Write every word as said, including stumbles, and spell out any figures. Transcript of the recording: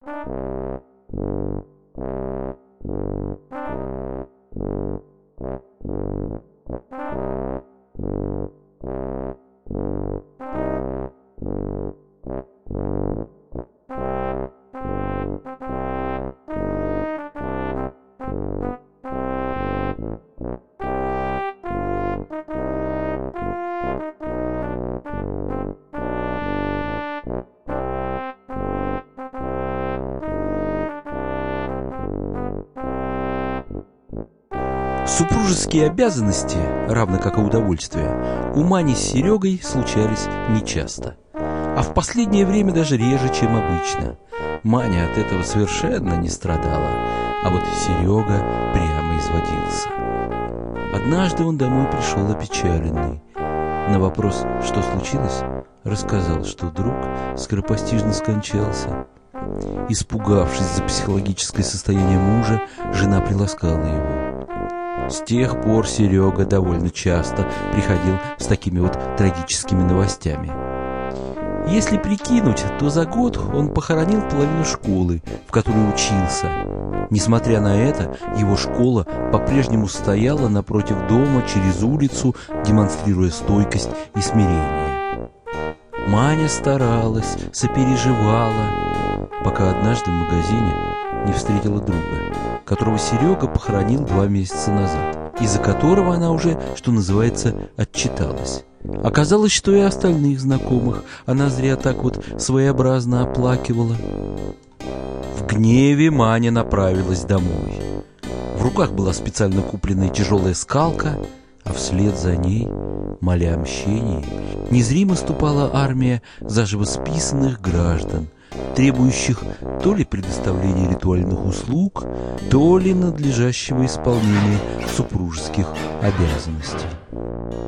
Супружеские обязанности, равно как и удовольствия, у Мани с Серегой случались нечасто. А в последнее время даже реже, чем обычно. Маня от этого совершенно не страдала, а вот Серега прямо изводился. Однажды он домой пришел опечаленный. На вопрос, что случилось, рассказал, что друг скоропостижно скончался. Испугавшись за психологическое состояние мужа, жена приласкала его. С тех пор Серега довольно часто приходил с такими вот трагическими новостями. Если прикинуть, то за год он похоронил половину школы, в которой учился. Несмотря на это, его школа по-прежнему стояла напротив дома через улицу, демонстрируя стойкость и смирение. Маня старалась, сопереживала, пока однажды в магазине не встретила друга, которого Серега похоронил два месяца назад, и за которого она уже, что называется, отчиталась. Оказалось, что и остальных знакомых она зря так вот своеобразно оплакивала. В гневе Маня направилась домой. В руках была специально купленная тяжелая скалка, а вслед за ней, моля о мщении, незримо ступала армия заживо списанных граждан, требующих то ли предоставления ритуальных услуг, то ли надлежащего исполнения супружеских обязанностей.